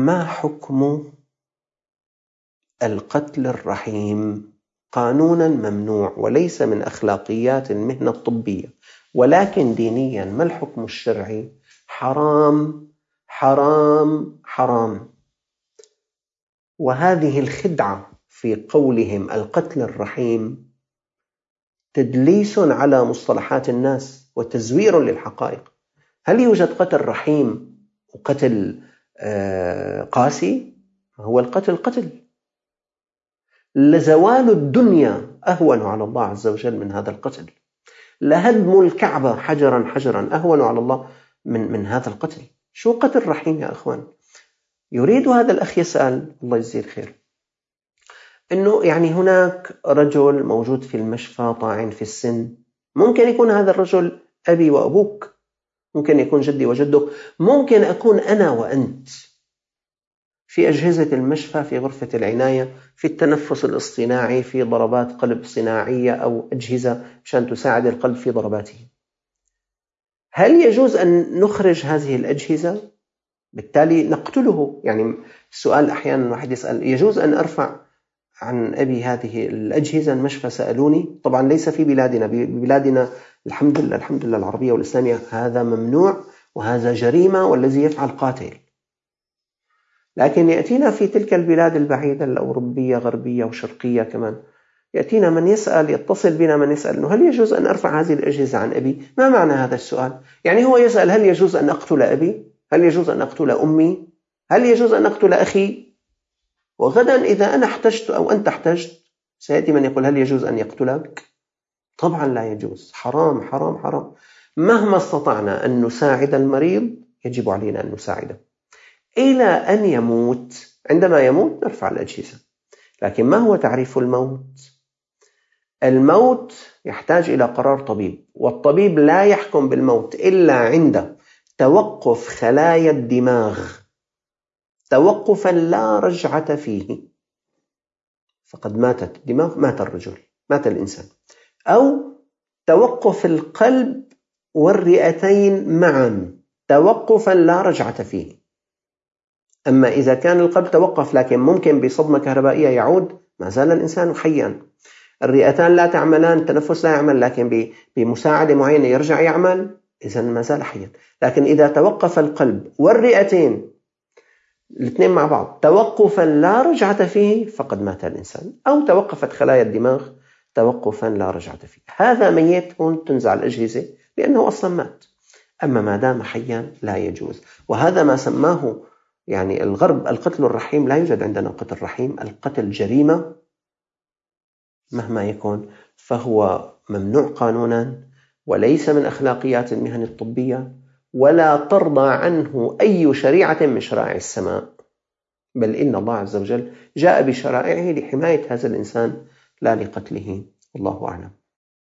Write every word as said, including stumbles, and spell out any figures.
ما حكم القتل الرحيم؟ قانونا ممنوع وليس من أخلاقيات المهنة الطبية، ولكن دينيا ما الحكم الشرعي؟ حرام حرام حرام. وهذه الخدعة في قولهم القتل الرحيم تدليس على مصطلحات الناس وتزوير للحقائق. هل يوجد قتل رحيم وقتل قاسي؟ هو القتل قتل. لزوال الدنيا أهون على الله عز وجل من هذا القتل. لهدم الكعبة حجرا حجرا أهون على الله من, من هذا القتل. شو قتل رحيم يا أخوان؟ يريد هذا الأخ يسأل، الله يجزيه الخير، إنه يعني هناك رجل موجود في المشفى طاعن في السن، ممكن يكون هذا الرجل أبي وأبوك، ممكن يكون جدي وجدك، ممكن أكون أنا وأنت في أجهزة المشفى، في غرفة العناية، في التنفس الاصطناعي، في ضربات قلب صناعية أو أجهزة مشان تساعد القلب في ضرباته. هل يجوز أن نخرج هذه الأجهزة؟ بالتالي نقتله. يعني السؤال أحيانا الواحد يسأل، يجوز أن أرفع عن أبي هذه الأجهزة؟ المشفى سألوني. طبعا ليس في بلادنا، ببلادنا الحمد لله الحمد لله العربية والإسلامية هذا ممنوع وهذا جريمة والذي يفعل قاتل. لكن يأتينا في تلك البلاد البعيدة الأوروبية غربية وشرقية كمان، يأتينا من يسأل، يتصل بنا من يسأل إنه هل يجوز أن أرفع هذه الأجهزة عن أبي؟ ما معنى هذا السؤال؟ يعني هو يسأل هل يجوز أن أقتل أبي؟ هل يجوز أن أقتل أمي؟ هل يجوز أن أقتل أخي؟ وغدا إذا أنا احتجت أو أنت احتجت سيأتي من يقول هل يجوز أن يقتلك؟ طبعا لا يجوز. حرام حرام حرام. مهما استطعنا أن نساعد المريض يجب علينا أن نساعده إلى أن يموت. عندما يموت نرفع الأجهزة. لكن ما هو تعريف الموت؟ الموت يحتاج إلى قرار طبيب، والطبيب لا يحكم بالموت إلا عند توقف خلايا الدماغ توقفا لا رجعة فيه. فقد ماتت الدماغ، مات الرجل، مات الإنسان. أو توقف القلب والرئتين معا توقفا لا رجعة فيه. أما إذا كان القلب توقف لكن ممكن بصدمة كهربائية يعود، ما زال الإنسان حيا. الرئتان لا تعملان، التنفس لا يعمل، لكن بمساعدة معينة يرجع يعمل، إذن ما زال حيا. لكن إذا توقف القلب والرئتين الاثنين مع بعض توقفا لا رجعة فيه فقد مات الإنسان. أو توقفت خلايا الدماغ توقفا لا رجعة فيه، هذا ميت، هون تنزع الأجهزة لأنه أصلا مات. أما ما دام حيا لا يجوز. وهذا ما سماه يعني الغرب القتل الرحيم. لا يوجد عندنا قتل رحيم. القتل جريمة مهما يكون، فهو ممنوع قانونا وليس من أخلاقيات المهن الطبية، ولا ترضى عنه أي شريعة من شرائع السماء، بل إن الله عز وجل جاء بشرائعه لحماية هذا الإنسان لا لقتله. والله أعلم.